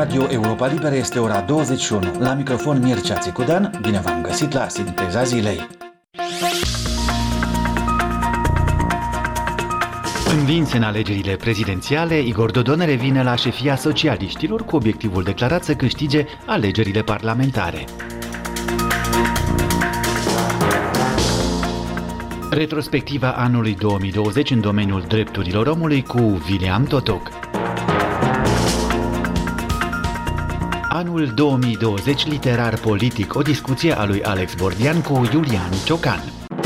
Radio Europa Liberă este ora 21. La microfon Mircea Țicudan, bine v-am găsit la Sinteza Zilei. Învins în alegerile prezidențiale, Igor Dodon revine la șefia socialiștilor cu obiectivul declarat să câștige alegerile parlamentare. Retrospectiva anului 2020 în domeniul drepturilor omului cu William Totoc. Anul 2020 literar-politic, o discuție a lui Alex Bordian cu Iulian Ciocan.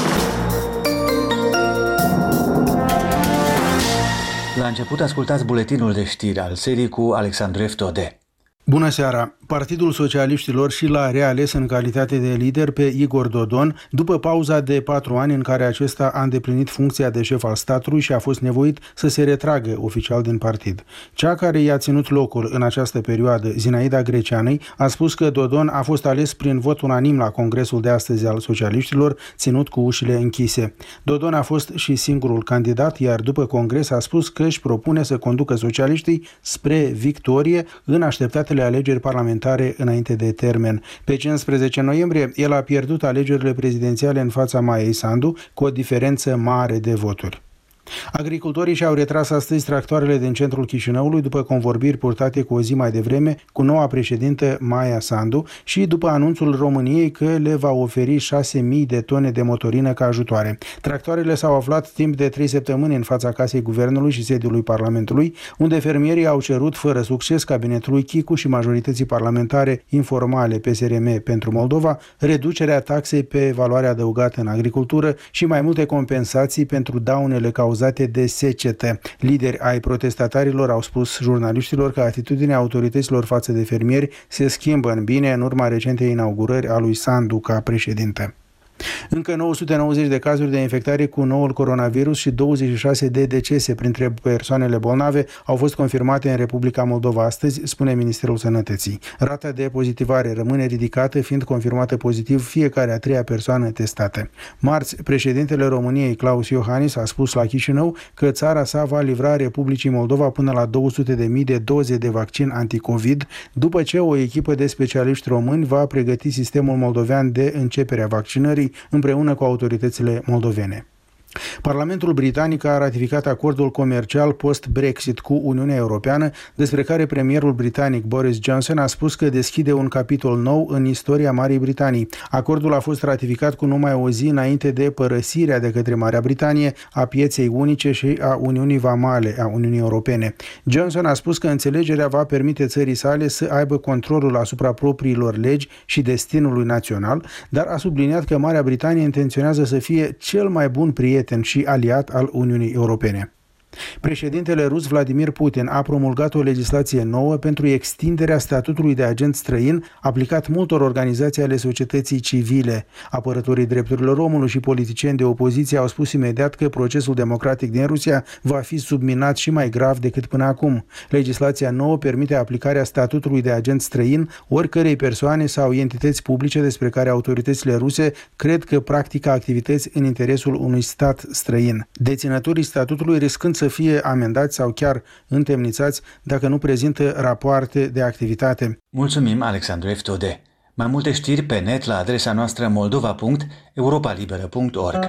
La început ascultați buletinul de știri al serii cu Alexandru Eftode. Bună seara! Partidul Socialiștilor și l-a reales în calitate de lider pe Igor Dodon după pauza de 4 ani în care acesta a îndeplinit funcția de șef al statului și a fost nevoit să se retragă oficial din partid. Cea care i-a ținut locul în această perioadă, Zinaida Greceanei, a spus că Dodon a fost ales prin vot unanim la congresul de astăzi al socialiștilor, ținut cu ușile închise. Dodon a fost și singurul candidat, iar după congres a spus că își propune să conducă socialiștii spre victorie în așteptatele alegeri parlamentare înainte de termen. Pe 15 noiembrie, el a pierdut alegerile prezidențiale în fața Maiei Sandu cu o diferență mare de voturi. Agricultorii și-au retras astăzi tractoarele din centrul Chișinăului după convorbiri purtate cu o zi mai devreme cu noua președintă Maia Sandu și după anunțul României că le va oferi 6.000 de tone de motorină ca ajutoare. Tractoarele s-au aflat timp de 3 săptămâni în fața Casei Guvernului și sediului Parlamentului, unde fermierii au cerut fără succes cabinetului Chicu și majorității parlamentare informale PSRM pentru Moldova reducerea taxei pe valoare adăugată în agricultură și mai multe compensații pentru daunele cauzate de secetă. Lideri ai protestatarilor au spus jurnaliștilor că atitudinea autorităților față de fermieri se schimbă în bine în urma recentei inaugurări a lui Sandu ca președinte. Încă 990 de cazuri de infectare cu noul coronavirus și 26 de decese printre persoanele bolnave au fost confirmate în Republica Moldova astăzi, spune Ministerul Sănătății. Rata de pozitivare rămâne ridicată, fiind confirmată pozitiv fiecare a 3-a persoană testată. Marți, președintele României, Klaus Iohannis, a spus la Chișinău că țara sa va livra Republicii Moldova până la 200.000 de doze de vaccin anticovid, după ce o echipă de specialiști români va pregăti sistemul moldovean de începerea vaccinării împreună cu autoritățile moldovene. Parlamentul britanic a ratificat acordul comercial post-Brexit cu Uniunea Europeană, despre care premierul britanic Boris Johnson a spus că deschide un capitol nou în istoria Marii Britanii. Acordul a fost ratificat cu numai o zi înainte de părăsirea de către Marea Britanie a pieței unice și a Uniunii Vamale a Uniunii Europene. Johnson a spus că înțelegerea va permite țării sale să aibă controlul asupra propriilor legi și destinului național, dar a subliniat că Marea Britanie intenționează să fie cel mai bun prieten și aliat al Uniunii Europene. Președintele rus Vladimir Putin a promulgat o legislație nouă pentru extinderea statutului de agent străin aplicat multor organizații ale societății civile. Apărătorii drepturilor omului și politicieni de opoziție au spus imediat că procesul democratic din Rusia va fi subminat și mai grav decât până acum. Legislația nouă permite aplicarea statutului de agent străin oricărei persoane sau entități publice despre care autoritățile ruse cred că practică activități în interesul unui stat străin. Deținătorii statutului riscând să fie amendați sau chiar întemnițați dacă nu prezintă rapoarte de activitate. Mulțumim, Alexandru Eftode. Mai multe știri pe net la adresa noastră moldova.europalibera.org.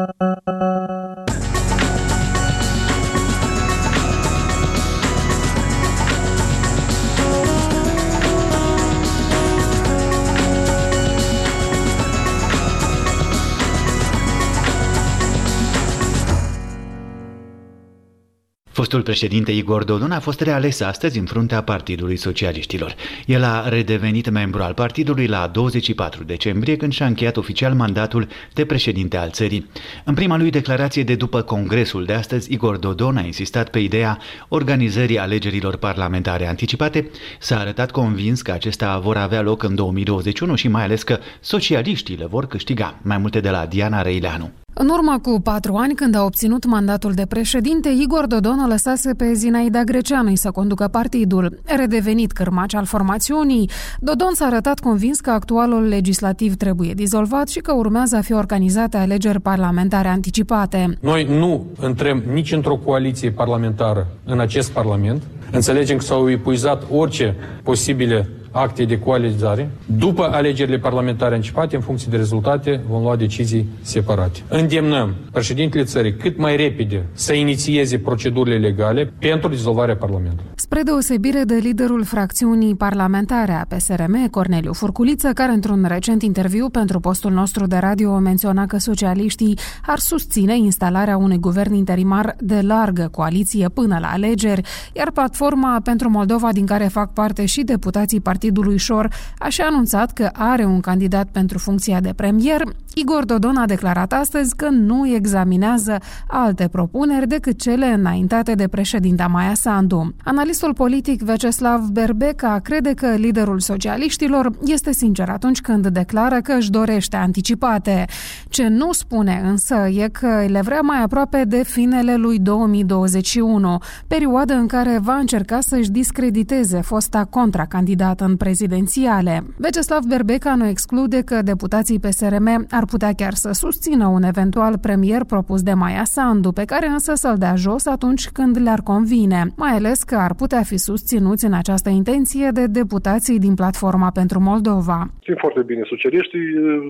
Fostul președinte Igor Dodon a fost reales astăzi în fruntea Partidului Socialiștilor. El a redevenit membru al partidului la 24 decembrie, când și-a încheiat oficial mandatul de președinte al țării. În prima lui declarație de după congresul de astăzi, Igor Dodon a insistat pe ideea organizării alegerilor parlamentare anticipate, s-a arătat convins că acestea vor avea loc în 2021 și mai ales că socialiștii le vor câștiga. Mai multe de la Diana Răileanu. În urmă cu 4 ani, când a obținut mandatul de președinte, Igor Dodon o lăsase pe Zinaida Greceanei să conducă partidul. Redevenit cârmaci al formațiunii, Dodon s-a arătat convins că actualul legislativ trebuie dizolvat și că urmează a fi organizate alegeri parlamentare anticipate. Noi nu intrăm nici într-o coaliție parlamentară în acest parlament. Înțelegem că s-au epuizat orice posibile acte de coalizare. După alegerile parlamentare anticipate, în funcție de rezultate, vom lua decizii separate. Îndemnăm președintele țării cât mai repede să inițieze procedurile legale pentru dizolvarea Parlamentului. Spre deosebire de liderul fracțiunii parlamentare a PSRM, Corneliu Furculiță, care într-un recent interviu pentru postul nostru de radio menționa că socialiștii ar susține instalarea unui guvern interimar de largă coaliție până la alegeri, iar Platforma pentru Moldova, din care fac parte și deputații Partidului Șor, a și anunțat că are un candidat pentru funcția de premier. Igor Dodon a declarat astăzi că nu examinează alte propuneri decât cele înaintate de președinta Maia Sandu. Analistul politic Vyacheslav Berbeca crede că liderul socialiștilor este sincer atunci când declară că își dorește anticipate. Ce nu spune însă e că le vrea mai aproape de finele lui 2021, perioadă în care va încerca să-și discrediteze fosta contracandidată în prezidențiale. Vyacheslav Berbeca nu exclude că deputații PSRM ar putea chiar să susțină un eventual premier propus de Maia Sandu, pe care însă să-l dea jos atunci când le-ar convine, mai ales că ar putea fi susținuți în această intenție de deputații din Platforma pentru Moldova. Știm foarte bine, socialiștii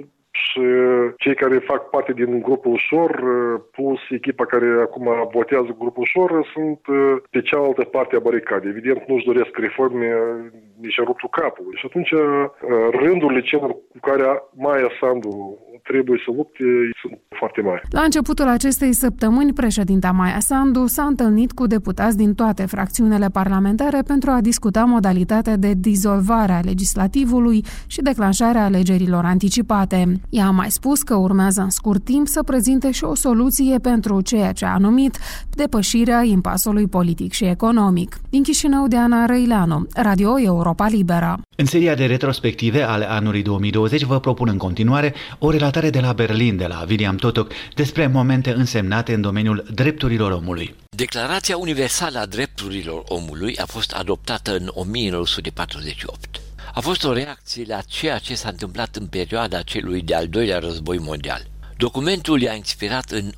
și cei care fac parte din grupul Șor, plus echipa care acum votează grupul Șor, sunt pe cealaltă parte a baricadei. Evident, nu-și doresc reforme nici în ruptul capului. Și atunci, rândurile celor cu care Maia Sandu trebuie să lupte sunt foarte mari. La începutul acestei săptămâni, președinta Maia Sandu s-a întâlnit cu deputați din toate fracțiunile parlamentare pentru a discuta modalitatea de dizolvare a legislativului și declanșarea alegerilor anticipate. Ea a mai spus că urmează în scurt timp să prezinte și o soluție pentru ceea ce a numit depășirea impasului politic și economic. Din Chișinău, Diana Răileanu, Radio Europa Liberă. În seria de retrospective ale anului 2020 vă propun în continuare o relatare de la Berlin, de la William Totok, despre momente însemnate în domeniul drepturilor omului. Declarația Universală a Drepturilor Omului a fost adoptată în 1948. A fost o reacție la ceea ce s-a întâmplat în perioada celui de-al doilea război mondial. Documentul i-a inspirat în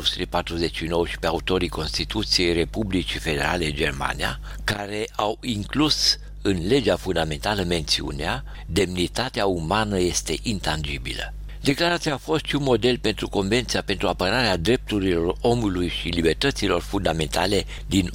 1949 și pe autorii Constituției Republicii Federale Germania, care au inclus în legea fundamentală mențiunea demnitatea umană este intangibilă. Declarația a fost și un model pentru Convenția pentru apărarea drepturilor omului și libertăților fundamentale din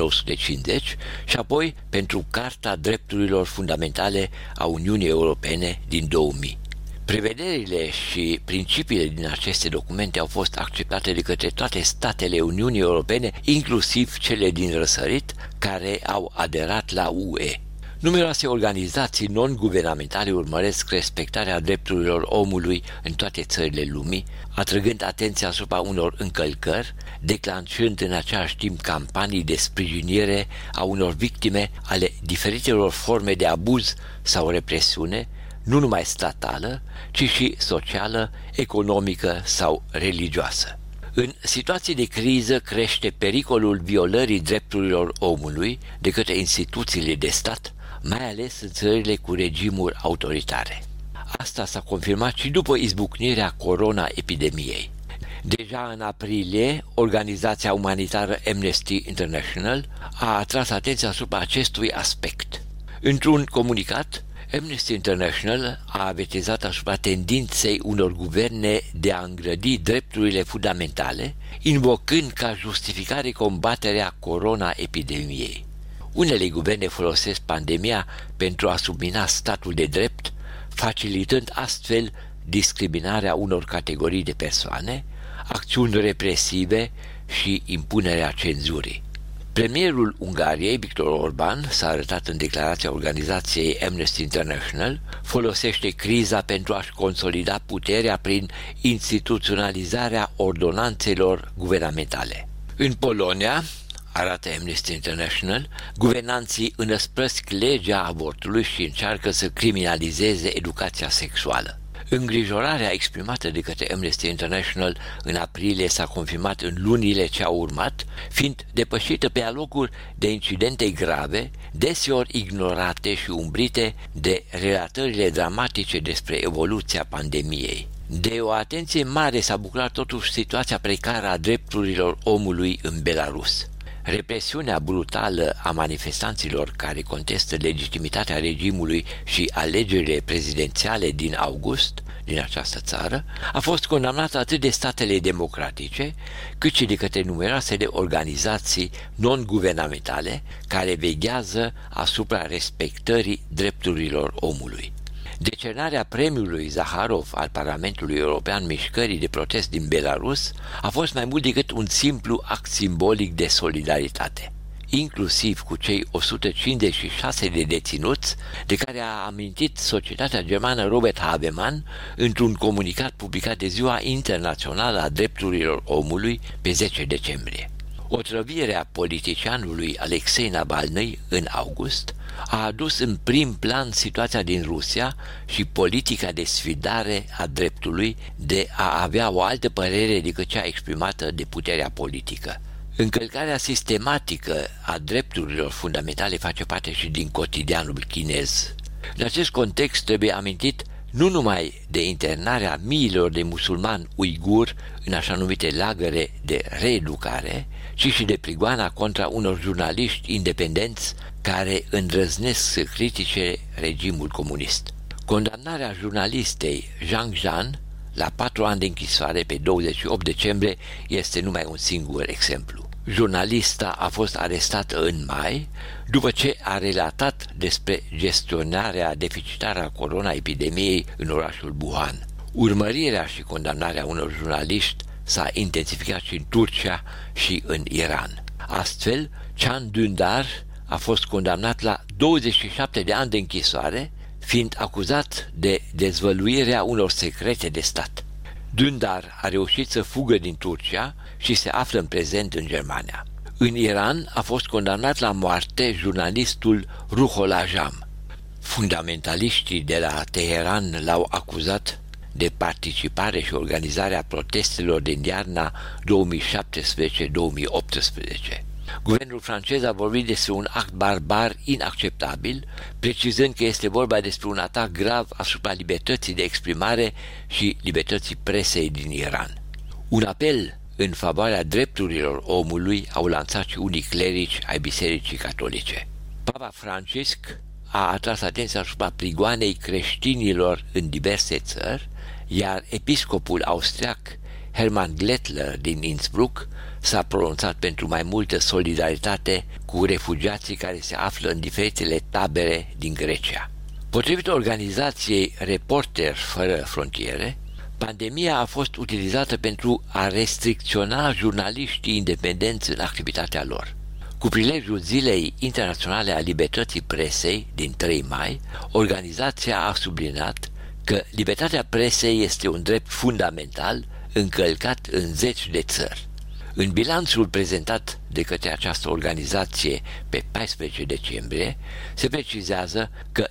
1950 și apoi pentru Carta Drepturilor Fundamentale a Uniunii Europene din 2000. Prevederile și principiile din aceste documente au fost acceptate de către toate statele Uniunii Europene, inclusiv cele din răsărit, care au aderat la UE. Numeroase organizații non-guvernamentale urmăresc respectarea drepturilor omului în toate țările lumii, atrăgând atenția asupra unor încălcări, declanșând în același timp campanii de sprijinire a unor victime ale diferitelor forme de abuz sau represiune, nu numai statală, ci și socială, economică sau religioasă. În situații de criză crește pericolul violării drepturilor omului de către instituțiile de stat, mai ales în țările cu regimuri autoritare. Asta s-a confirmat și după izbucnirea corona-epidemiei. Deja în aprilie, organizația umanitară Amnesty International a atras atenția asupra acestui aspect. Într-un comunicat, Amnesty International a avertizat asupra tendinței unor guverne de a îngrădi drepturile fundamentale, invocând ca justificare combaterea corona-epidemiei. Unele guverne folosesc pandemia pentru a submina statul de drept, facilitând astfel discriminarea unor categorii de persoane, acțiuni represive și impunerea cenzurii. Premierul Ungariei, Viktor Orban, s-a arătat în declarația organizației Amnesty International, folosește criza pentru a-și consolida puterea prin instituționalizarea ordonanțelor guvernamentale. În Polonia, arată Amnesty International, guvernanții înăspresc legea avortului și încearcă să criminalizeze educația sexuală. Îngrijorarea exprimată de către Amnesty International în aprilie s-a confirmat în lunile ce au urmat, fiind depășită pe alocuri de incidente grave, deseori ignorate și umbrite de relatările dramatice despre evoluția pandemiei. De o atenție mare s-a bucurat totuși situația precară a drepturilor omului în Belarus. Represiunea brutală a manifestanților care contestă legitimitatea regimului și alegerile prezidențiale din august din această țară a fost condamnată atât de statele democratice, cât și de către numeroasele organizații non-guvernamentale care veghează asupra respectării drepturilor omului. Decernarea premiului Zaharov al Parlamentului European mișcării de protest din Belarus a fost mai mult decât un simplu act simbolic de solidaritate, inclusiv cu cei 156 de deținuți de care a amintit societatea germană Robert Habemann într-un comunicat publicat de Ziua Internațională a Drepturilor Omului pe 10 decembrie. Otrăvirea politicianului Alexei Navalny în august a adus în prim plan situația din Rusia și politica de sfidare a dreptului de a avea o altă părere decât cea exprimată de puterea politică. Încălcarea sistematică a drepturilor fundamentale face parte și din cotidianul chinez. În acest context trebuie amintit nu numai de internarea miilor de musulmani uigur în așa numite lagăre de reeducare, ci și de prigoana contra unor jurnaliști independenți care îndrăznesc să critice regimul comunist. Condamnarea jurnalistei Zhang Zhan la 4 ani de închisoare pe 28 decembrie este numai un singur exemplu. Jurnalista a fost arestată în mai după ce a relatat despre gestionarea deficitară a coronaepidemiei în orașul Wuhan. Urmărirea și condamnarea unor jurnaliști s-a intensificat și în Turcia și în Iran. Astfel, Can Dündar a fost condamnat la 27 de ani de închisoare, fiind acuzat de dezvăluirea unor secrete de stat. Dündar a reușit să fugă din Turcia și se află în prezent în Germania. În Iran a fost condamnat la moarte jurnalistul Ruhollah Ajam. Fundamentaliștii de la Teheran l-au acuzat de participare și organizarea protestelor din iarna 2017-2018. Guvernul francez a vorbit despre un act barbar inacceptabil, precizând că este vorba despre un atac grav asupra libertății de exprimare și libertății presei din Iran. Un apel în favoarea drepturilor omului au lansat și unii clerici ai Bisericii Catolice. Papa Francisc a atras atenția asupra prigoanei creștinilor în diverse țări, iar episcopul austriac Hermann Glättler din Innsbruck s-a pronunțat pentru mai multă solidaritate cu refugiații care se află în diferitele tabere din Grecia. Potrivit organizației Reporteri fără frontiere, pandemia a fost utilizată pentru a restricționa jurnaliștii independenți în activitatea lor. Cu prilejul Zilei Internaționale a Libertății Presei din 3 mai, organizația a subliniat că libertatea presei este un drept fundamental încălcat în 10 de țări. În bilanțul prezentat de către această organizație pe 14 decembrie, se precizează că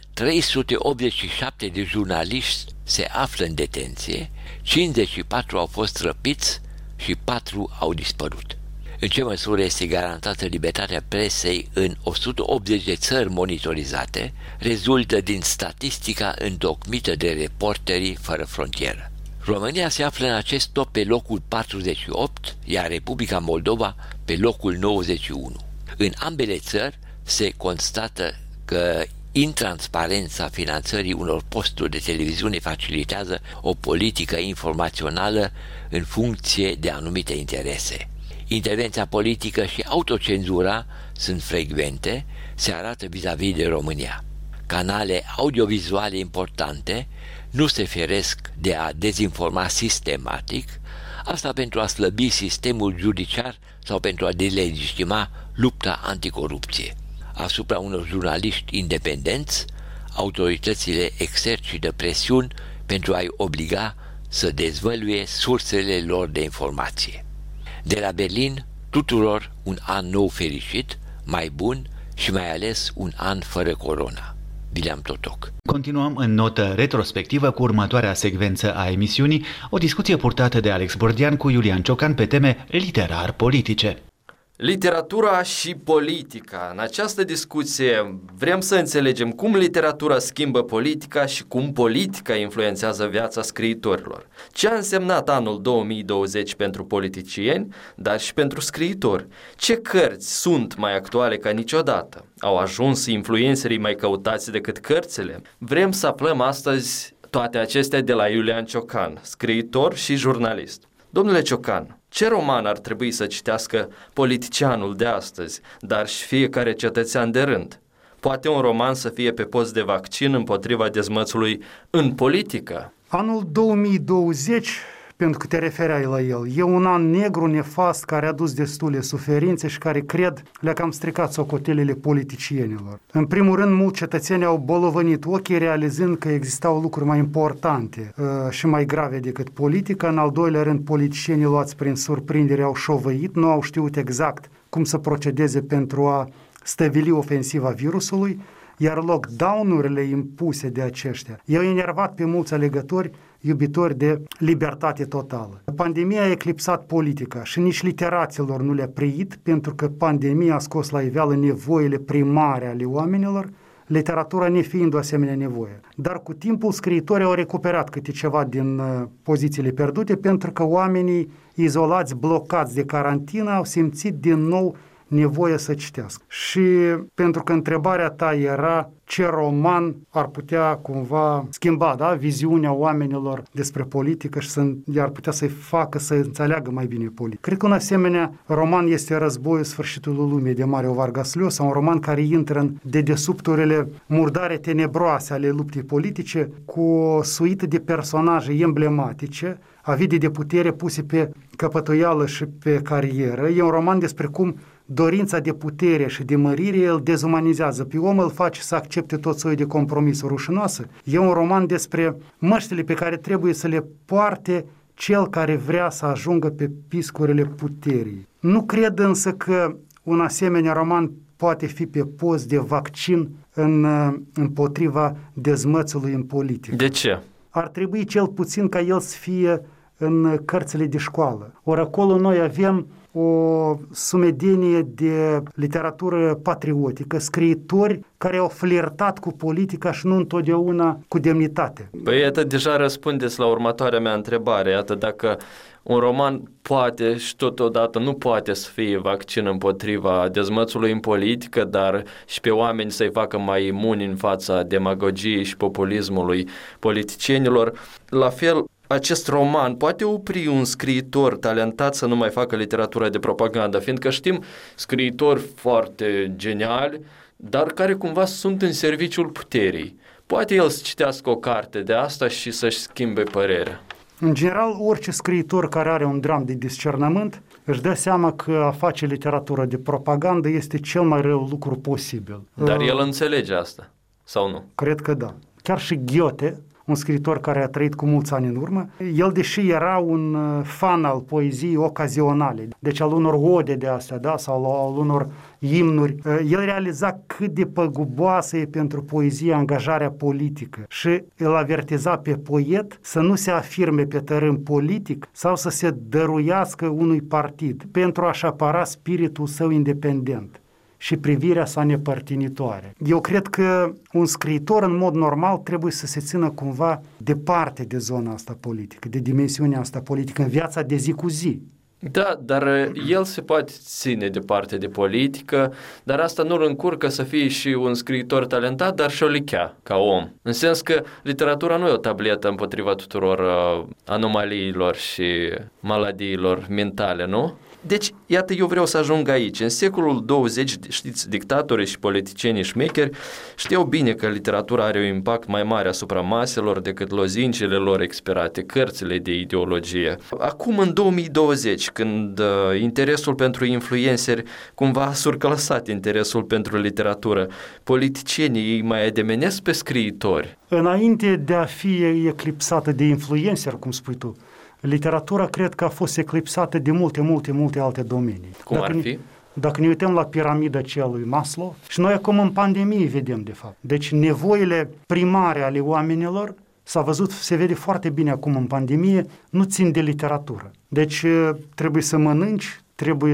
387 de jurnaliști se află în detenție, 54 au fost răpiți și 4 au dispărut. În ce măsură este garantată libertatea presei în 180 de țări monitorizate, rezultă din statistica întocmită de Reporterii fără frontieră. România se află în acest top pe locul 48, iar Republica Moldova pe locul 91. În ambele țări se constată că intransparența finanțării unor posturi de televiziune facilitează o politică informațională în funcție de anumite interese. Intervenția politică și autocenzura sunt frecvente, se arată vis-a-vis de România. Canale audiovizuale importante nu se feresc de a dezinforma sistematic, asta pentru a slăbi sistemul judiciar sau pentru a delegitima lupta anticorupție. Asupra unor jurnaliști independenți, autoritățile exercită presiuni pentru a-i obliga să dezvăluie sursele lor de informație. De la Berlin, tuturor un an nou fericit, mai bun și mai ales un an fără corona. Bileam Totoc. Continuăm în notă retrospectivă cu următoarea secvență a emisiunii, o discuție purtată de Alex Bordean cu Iulian Ciocan pe teme literar-politice. Literatura și politica. În această discuție vrem să înțelegem cum literatura schimbă politica și cum politica influențează viața scriitorilor. Ce a însemnat anul 2020 pentru politicieni, dar și pentru scriitori? Ce cărți sunt mai actuale ca niciodată? Au ajuns influencerii mai căutați decât cărțile? Vrem să aflăm astăzi toate acestea de la Iulian Ciocan, scriitor și jurnalist. Domnule Ciocan, ce roman ar trebui să citească politicianul de astăzi, dar și fiecare cetățean de rând? Poate un roman să fie pe post de vaccin împotriva dezmățului în politică? Anul 2020, pentru că te refereai la el, e un an negru, nefast, care a dus destule suferințe și care, cred, le-a cam stricat socotelele politicienilor. În primul rând, mulți cetățeni au bolovănit ochii, realizând că existau lucruri mai importante și mai grave decât politica. În al doilea rând, politicienii luați prin surprindere au șovăit, nu au știut exact cum să procedeze pentru a stăvili ofensiva virusului, iar lockdown-urile impuse de aceștia i-au enervat pe mulți alegători iubitori de libertate totală. Pandemia a eclipsat politica și nici literaților nu le-a priit, pentru că pandemia a scos la iveală nevoile primare ale oamenilor, literatura nefiind o asemenea nevoie. Dar cu timpul scriitorii au recuperat câte ceva din pozițiile pierdute, pentru că oamenii izolați, blocați de carantină, au simțit din nou nevoie să citească. Și pentru că întrebarea ta era ce roman ar putea cumva schimba, viziunea oamenilor despre politică și ar putea să-i facă să înțeleagă mai bine politică. Cred că un asemenea roman este Războiul Sfârșitului Lumii de Mario Vargas Llosa, un roman care intră în dedesubturile murdare tenebroase ale luptei politice, cu o suită de personaje emblematice, avide de putere puse pe căpătoială și pe carieră. E un roman despre cum dorința de putere și de mărire îl dezumanizează pe om, îl face să accepte tot soiul de compromisuri rușinoase. E un roman despre măștile pe care trebuie să le poarte cel care vrea să ajungă pe piscurile puterii. Nu cred însă că un asemenea roman poate fi pe post de vaccin împotriva dezmățului în politică. De ce? Ar trebui cel puțin ca el să fie în cărțile de școală. Ori acolo noi avem o sumedenie de literatură patriotică, scriitori care au flirtat cu politica și nu întotdeauna cu demnitate. Păi iată, deja răspundeți la următoarea mea întrebare. Iată, dacă un roman poate și totodată nu poate să fie vaccin împotriva dezmățului în politică, dar și pe oameni să-i facă mai imuni în fața demagogiei și populismului politicienilor, la fel, acest roman poate opri un scriitor talentat să nu mai facă literatura de propagandă, fiindcă știm scriitori foarte geniali, dar care cumva sunt în serviciul puterii. Poate el să citească o carte de asta și să-și schimbe părerea. În general, orice scriitor care are un dram de discernământ își dă seama că a face literatură de propagandă este cel mai rău lucru posibil. Dar el înțelege asta, sau nu? Cred că da. Chiar și Goethe, un scriitor care a trăit cu mulți ani în urmă, el, deși era un fan al poeziei ocazionale, deci al unor ode de astea, sau al unor imnuri, el realiza cât de păguboasă e pentru poezie angajarea politică și îl avertiza pe poet să nu se afirme pe tărâm politic sau să se dăruiască unui partid pentru a-și apăra spiritul său independent și privirea sa nepărtinitoare. Eu cred că un scriitor în mod normal trebuie să se țină cumva departe de zona asta politică, de dimensiunea asta politică în viața de zi cu zi. Da, dar el se poate ține departe de politică, dar asta nu îl încurcă să fie și un scriitor talentat, dar și o lichea ca om. În sens că literatura nu e o tabletă împotriva tuturor anomaliilor și maladiilor mentale, nu? Deci, iată, eu vreau să ajung aici. În secolul 20, știți, dictatorii și politicienii șmecheri știau bine că literatura are un impact mai mare asupra maselor decât lozincile lor expirate, cărțile de ideologie. Acum, în 2020, când interesul pentru influenceri cumva a surclasat interesul pentru literatură, politicienii ei mai ademenesc pe scriitori. Înainte de a fi eclipsată de influencer, cum spui tu, literatura cred că a fost eclipsată de multe alte domenii. Cum ar fi? Dacă ne uităm la piramida celui Maslow, și noi acum în pandemie vedem de fapt. Deci nevoile primare ale oamenilor, s-a văzut, se vede foarte bine acum în pandemie, nu țin de literatură. Deci trebuie să mănânci, trebuie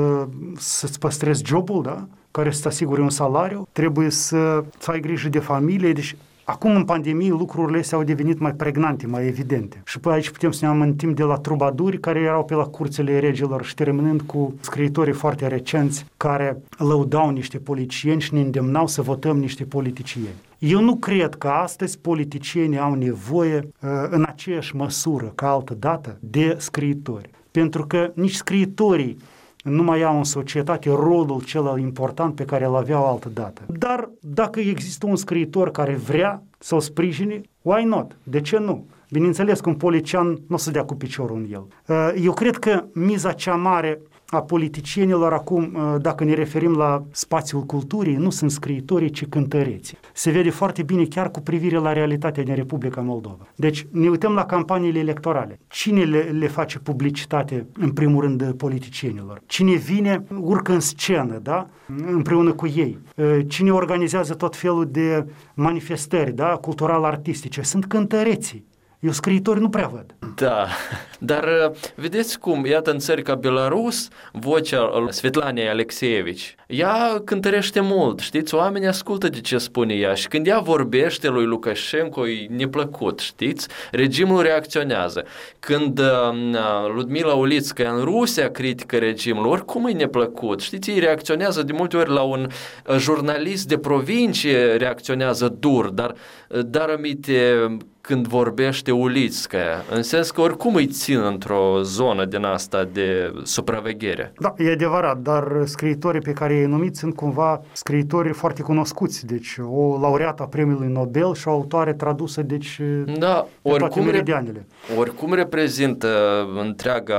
să-ți păstrezi jobul, da? Care să-ți asigure un salariu, trebuie să ai grijă de familie, deci acum în pandemie lucrurile astea au devenit mai pregnante, mai evidente. Și pe aici putem să ne amintim de la trubaduri care erau pe la curțile regilor și terminând cu scriitorii foarte recenți care lăudau niște politicieni și ne îndemnau să votăm niște politicieni. Eu nu cred că astăzi politicienii au nevoie în aceeași măsură ca altă dată de scriitori. Pentru că nici scriitorii nu mai au în societate rolul cel important pe care îl aveau altă dată. Dar dacă există un scriitor care vrea să o sprijine, why not? De ce nu? Bineînțeles că un politician nu o să dea cu piciorul în el. Eu cred că miza cea mare a politicienilor acum, dacă ne referim la spațiul culturii, nu sunt scriitorii, ci cântăreții. Se vede foarte bine chiar cu privire la realitatea din Republica Moldova. Deci ne uităm la campaniile electorale. Cine le face publicitate, în primul rând, politicienilor? Cine vine, urcă în scenă, da? Împreună cu ei? Cine organizează tot felul de manifestări, da? Cultural-artistice? Sunt cântăreții. Eu scriitori nu prea văd. Da, dar vedeți cum, iată în țări ca Belarus, vocea Svetlanei Alexeevici, ea cântărește mult, știți, oamenii ascultă de ce spune ea și când ea vorbește lui Lukashenko e neplăcut, știți, regimul reacționează. Când Ludmila Ulitskaya în Rusia critică regimul, oricum e neplăcut, știți, ei reacționează de multe ori la un jurnalist de provincie, reacționează dur, dar aminte când vorbește Ulitskaya, în sens că oricum îi țin într-o zonă din asta de supraveghere. Da, e adevărat, dar scriitorii pe care i-ai numit sunt cumva scriitori foarte cunoscuți, deci o laureată a premiului Nobel și o autoare tradusă, deci da, pe toate meridianele. Oricum reprezintă întreaga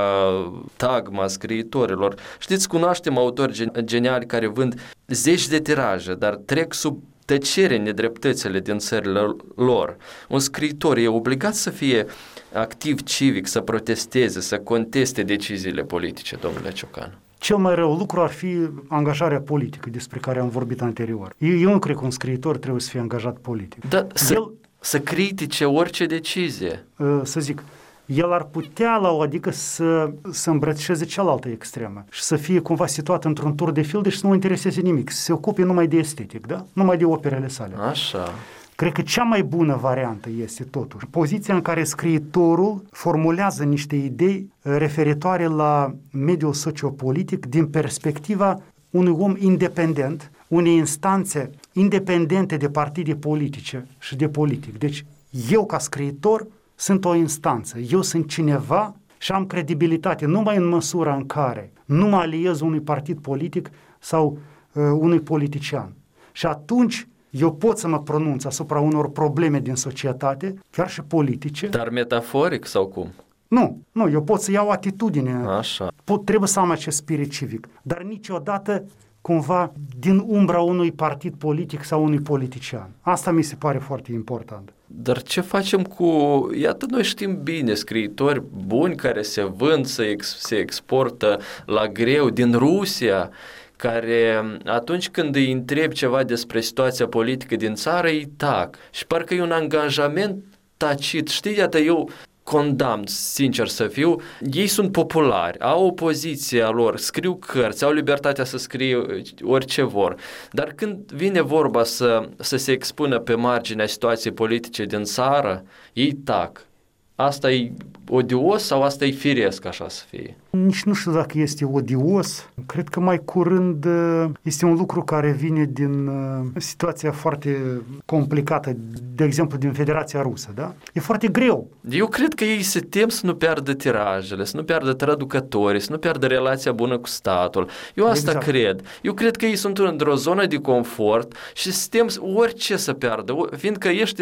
tagma scriitorilor. Știți, cunoaștem autori geniali care vând zeci de tiraje, dar trec sub tăcere nedreptățile din țările lor. Un scriitor e obligat să fie activ civic, să protesteze, să conteste deciziile politice, domnule Ciocan. Cel mai rău lucru ar fi angajarea politică, despre care am vorbit anterior. Eu nu cred că un scriitor trebuie să fie angajat politic. Dar să critique orice decizie. Să zic, el ar putea adică să îmbrățișeze cealaltă extremă și să fie cumva situat într-un tur de filde și să nu intereseze nimic, să se ocupe numai de estetic, da? Numai de operele sale. Așa. Cred că cea mai bună variantă este totuși poziția în care scriitorul formulează niște idei referitoare la mediul sociopolitic din perspectiva unui om independent, unei instanțe independente de partide politice și de politic. Deci eu ca scriitor sunt o instanță, eu sunt cineva și am credibilitate numai în măsura în care nu mă aliez unui partid politic sau unui politician. Și atunci eu pot să mă pronunț asupra unor probleme din societate, chiar și politice. Dar metaforic sau cum? Nu, eu pot să iau atitudine. Așa. Trebuie să am acest spirit civic, dar niciodată cumva din umbra unui partid politic sau unui politician. Asta mi se pare foarte important. Dar ce facem cu, iată, noi știm bine, scriitori buni care se vând, se exportă la greu din Rusia, care atunci când îi întreb ceva despre situația politică din țară, îi tac. Și parcă e un angajament tacit. Știi, iată, eu condamn, sincer să fiu, ei sunt populari, au o poziție a lor, scriu cărți, au libertatea să scrie orice vor, dar când vine vorba să se expună pe marginea situației politice din țară, ei tac. Asta e odios sau asta e firesc așa să fie? Nici nu știu dacă este odios. Cred că mai curând este un lucru care vine din situația foarte complicată, de exemplu din Federația Rusă, da? E foarte greu. Eu cred că ei se tem să nu piardă tirajele, să nu piardă traducătorii, să nu piardă relația bună cu statul. Eu asta cred. Eu cred că ei sunt într-o zonă de confort și se tem orice să piardă, fiindcă ești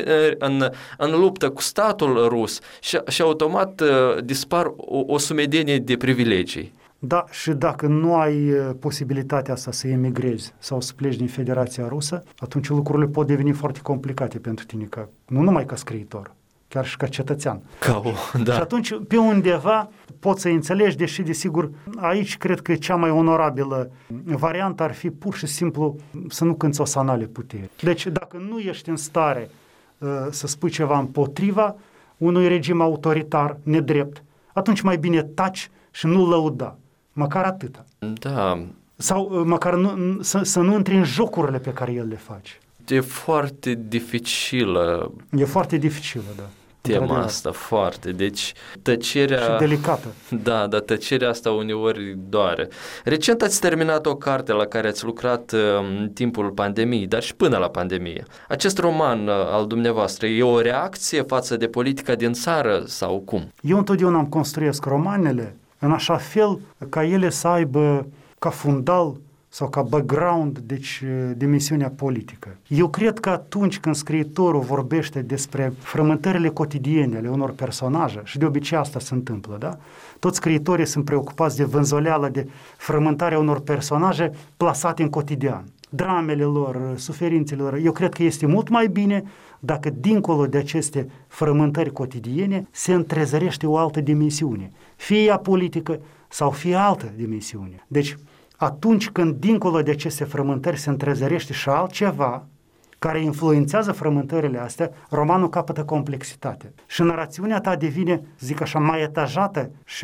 în luptă cu statul rus și automat dispar o sumedenie de privilegii. Da, și dacă nu ai posibilitatea asta să emigrezi sau să pleci din Federația Rusă, atunci lucrurile pot deveni foarte complicate pentru tine, nu numai ca scriitor, chiar și ca cetățean. Da. Și atunci, pe undeva, poți să înțelegi, deși, desigur, aici cred că cea mai onorabilă variantă ar fi pur și simplu să nu cânți osanale puterii. Deci, dacă nu ești în stare să spui ceva împotriva unui regim autoritar, nedrept, atunci mai bine taci și nu lăuda. Măcar atâta. Da. Sau măcar să nu intri în jocurile pe care el le face. E foarte dificilă. E foarte dificilă, da. Tema asta, foarte. Deci, tăcerea... Și delicată. Da, dar tăcerea asta uneori doare. Recent ați terminat o carte la care ați lucrat în timpul pandemiei, dar și până la pandemie. Acest roman al dumneavoastră e o reacție față de politica din țară sau cum? Eu întotdeauna îmi construiesc romanele în așa fel ca ele să aibă ca fundal sau ca background, deci, dimensiunea politică. Eu cred că atunci când scriitorul vorbește despre frământările cotidiene ale unor personaje, și de obicei asta se întâmplă, da? Toți scriitorii sunt preocupați de vânzoleală, de frământarea unor personaje plasate în cotidian. Dramele lor, suferințele lor. Eu cred că este mult mai bine dacă dincolo de aceste frământări cotidiene se întrezărește o altă dimensiune, fie ea politică sau fie altă dimensiune. Deci, atunci când dincolo de aceste frământări se întrezărește și altceva care influențează frământările astea, romanul capătă complexitate. Și narațiunea ta devine, zic așa, mai etajată și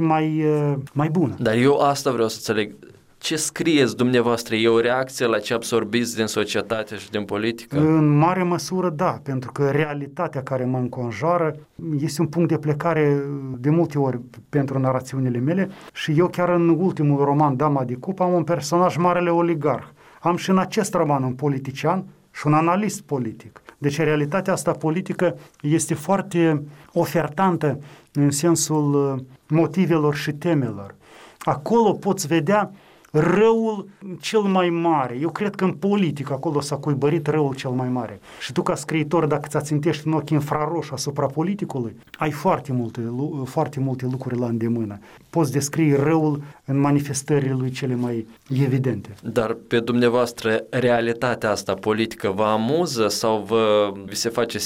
mai bună. Dar eu asta vreau să înțeleg. Ce scrieți dumneavoastră? E o reacție la ce absorbiți din societate și din politică? În mare măsură, da, pentru că realitatea care mă înconjoară este un punct de plecare de multe ori pentru narațiunile mele și eu chiar în ultimul roman, Dama de Cup, am un personaj marele oligarh. Am și în acest roman un politician și un analist politic. Deci realitatea asta politică este foarte ofertantă în sensul motivelor și temelor. Acolo poți vedea răul cel mai mare. Eu cred că în politică acolo s-a cuibărit răul cel mai mare. Și tu ca scriitor, dacă ți țintești un ochi infraroșu asupra politicului, ai foarte multe lucruri la îndemână. Poți descrie răul în manifestările lui cele mai evidente. Dar pe dumneavoastră realitatea asta politică vă amuză sau vi se face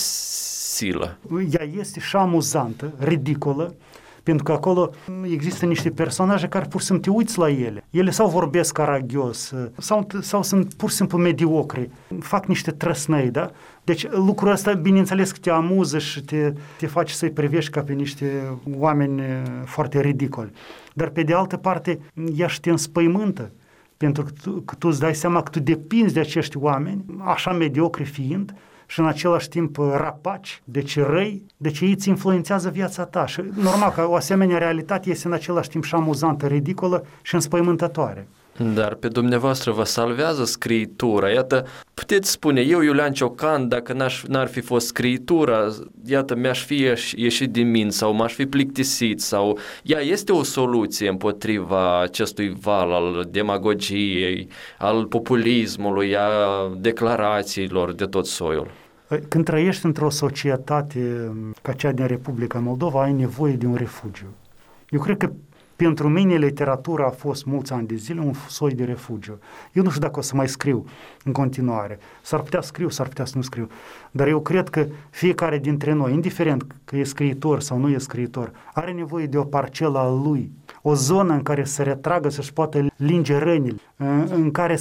silă? Ea este și amuzantă, ridicolă, pentru că acolo există niște personaje care pur și simplu te uiți la ele. Ele sau vorbesc caragios, sau sunt pur și simplu mediocri, fac niște trăsnăi, da? Deci lucrul ăsta, bineînțeles că te amuză și te face să-i privești ca pe niște oameni foarte ridicoli. Dar pe de altă parte, ea și te înspăimântă, pentru că tu îți dai seama că tu depinzi de acești oameni, așa mediocri fiind, și în același timp rapaci, deci răi, deci ei îți influențează viața ta. Și normal că o asemenea realitate este în același timp și amuzantă, ridicolă și înspăimântătoare. Dar pe dumneavoastră vă salvează scriitura. Iată, puteți spune, eu, Iulian Ciocan, dacă n-ar fi fost scriitura, iată, mi-aș fi ieșit din minte sau m-aș fi plictisit sau ea este o soluție împotriva acestui val al demagogiei, al populismului, a declarațiilor de tot soiul. Când trăiești într-o societate ca cea din Republica Moldova, ai nevoie de un refugiu. Eu cred că pentru mine literatura a fost mulți ani de zile un soi de refugiu. Eu nu știu dacă o să mai scriu în continuare. S-ar putea scriu, s-ar putea să nu scriu. Dar eu cred că fiecare dintre noi, indiferent că e scriitor sau nu e scriitor, are nevoie de o parcelă a lui, o zonă în care să retragă, să-și poată linge rănile, în care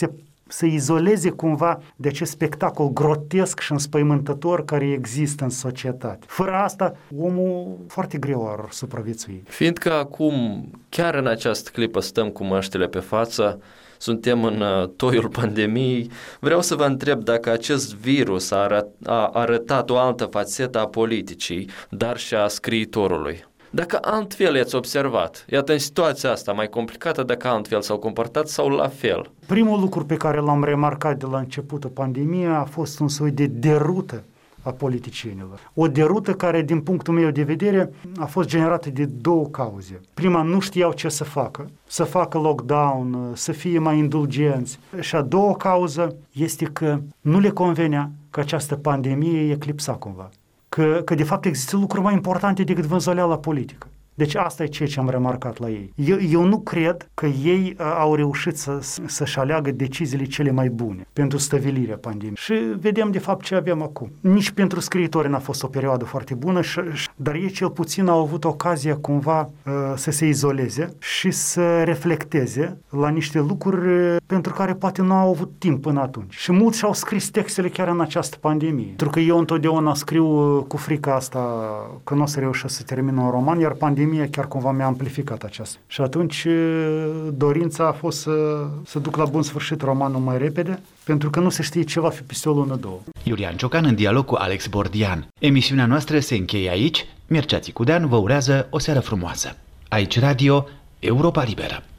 să izoleze cumva de acest spectacol grotesc și înspăimântător care există în societate. Fără asta, omul foarte greu ar supraviețui. Fiindcă acum, chiar în această clipă, stăm cu măștile pe față, suntem în toiul pandemiei, vreau să vă întreb dacă acest virus a arătat o altă fațetă a politicii, dar și a scriitorului. Dacă altfel i-ați observat, iată în situația asta mai complicată, dacă altfel s-au comportat sau la fel. Primul lucru pe care l-am remarcat de la începutul pandemiei a fost un soi de derută a politicienilor. O derută care, din punctul meu de vedere, a fost generată de două cauze. Prima, nu știau ce să facă lockdown, să fie mai indulgenți. Și a doua cauză este că nu le convenea că această pandemie eclipsa cumva. Că de fapt există lucruri mai importante decât vânzoleala politică. Deci asta e ceea ce am remarcat la ei. Eu nu cred că ei au reușit să-și aleagă deciziile cele mai bune pentru stăvilirea pandemiei. Și vedem de fapt ce avem acum. Nici pentru scriitori n-a fost o perioadă foarte bună, dar ei cel puțin au avut ocazia cumva să se izoleze și să reflecteze la niște lucruri pentru care poate nu au avut timp până atunci. Și mulți și-au scris textele chiar în această pandemie. Pentru că eu întotdeauna scriu cu frica asta că nu o să reușesc să termin un roman, iar pandemia pandemie chiar cumva mi-a amplificat aceasta. Și atunci dorința a fost să duc la bun sfârșit romanul mai repede, pentru că nu se știe ce va fi peste o lună, două. Iulian Ciocan în dialog cu Alex Bordian. Emisiunea noastră se încheie aici. Mircea Țicudean vă urează o seară frumoasă. Aici Radio Europa Liberă.